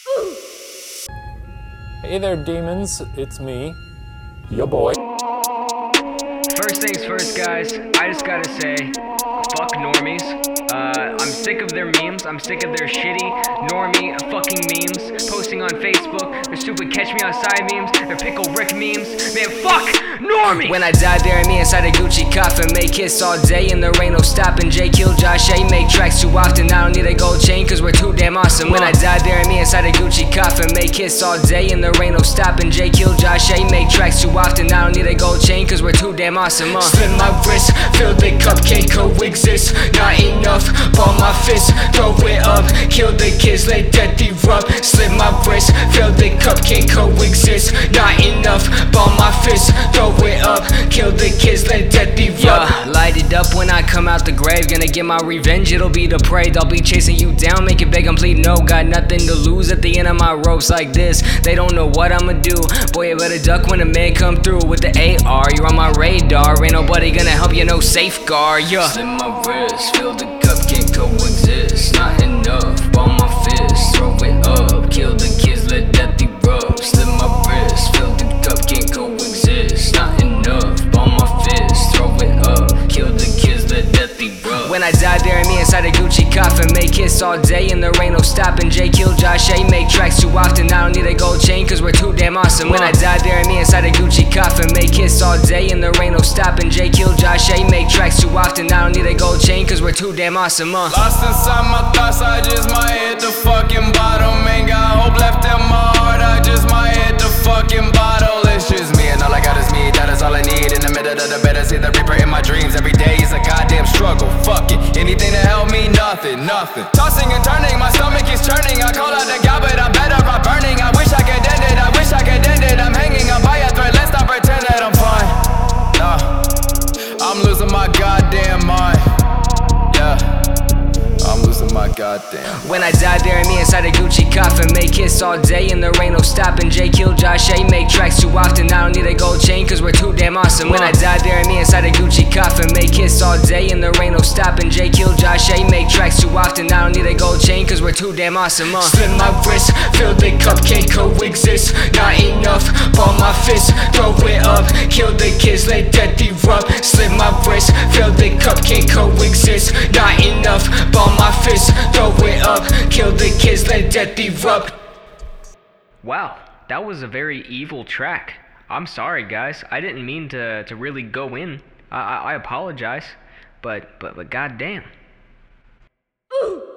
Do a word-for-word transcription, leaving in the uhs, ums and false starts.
Hey there, demons. It's me, your boy. First things first, guys. I just gotta say, fuck normies. Uh, I'm sick of their memes. I'm sick of their shitty, normie, fucking memes posting on Facebook. Their stupid Catch Me Outside memes. Their Pickle Rick memes. Man, fuck normies! When I die, bury me inside a Gucci coffin. Make hits all day and there ain't no stopping. Jay kill Josh A. Make tracks too often. I don't need a gold chain cause we're too damn awesome. When I die, bury me inside a Gucci coffin. Make hits all day and there ain't no stopping. Jay kill Josh A. Make tracks too often. I don't need a gold chain cause we're too damn awesome. Uh. Slit my wrist, fill the cup, can't coexist. Not enough, ball my fist, throw it up. Kill the kids, let death erupt. Slit my wrist, fill the cup, can't coexist. Not enough, ball my fist, throw it up. Kill the kids, let death erupt. Yeah, light it up when I come out the grave. Gonna get my revenge, it'll be the parade. I'll be chasing you down, make it big, I'm bleeding. No, got nothing to lose at the end of my ropes like this. They don't know what I'ma do. Boy, you better duck when a man come through with the A R. You're on my radar, ain't nobody gonna help you, no safeguard. Yeah. Slit my wrist, fill the cup, can't coexist. Not enough, ball my fist, throw it up. Kill the kids, let death erupt. Slit my wrist, fill the cup, can't coexist. Not enough, ball my fist, throw it up. Kill the kids, let death erupt. When I die, bury me inside a Gucci coffin. Make hits all day and there ain't no stopping. Jay kill Josh A. Make tracks too often. I don't need a gold chain cause we're too damn awesome. When I die, bury me inside a Gucci coffin. Make hits all day and there ain't no stopping. Jay kill Josh A. Make tracks too often. I don't need a gold chain cause we're too damn awesome. Uh. Lost inside my thoughts, I just might hit the fucking bottom. Ain't got hope left in my heart, I just might hit the fucking bottle. It's just me and all I got is me, that is all I need. In the middle of the bed, I see the reaper in my dreams. Every day is a goddamn struggle, fuck it. Anything to help me, nothing, nothing. Tossing and turning, my stomach is churning. I call out the God, but I'm better off burning. I wish I could end it, I wish I could end it. I'm hanging up by a thread, let's not pretend that I'm fine. Nah, I'm losing my goddamn mind. Yeah, I'm losing my goddamn mind. When I die, bury me inside a Gucci coffin. Make hits all day and there ain't no stopping. Jay kill Josh A. Make tracks too often. I don't need a gold chain cause we're too damn awesome. When I die, bury me inside a Gucci coffin. Make hits all day and there ain't no stopping. Jay kill Josh A. Make tracks too often. I don't need a gold chain cause we're too damn awesome. Uh. Slit my wrist, fill the cup, can't coexist. Not enough, ball my fist, throw it up. Kill the kids, let death erupt. Slit my wrist, fill the cup, can't coexist. Not enough, ball my fist, throw it up. Kill the kids, let death erupt. Wow, that was a very evil track. I'm sorry, guys. I didn't mean to, to really go in. I, I, I apologize. But, but, but goddamn. Ooh.